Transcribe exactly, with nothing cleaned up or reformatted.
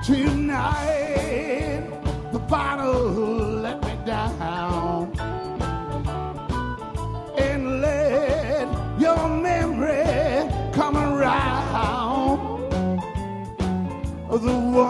Tonight, the bottle let me down, and let your memory come around. The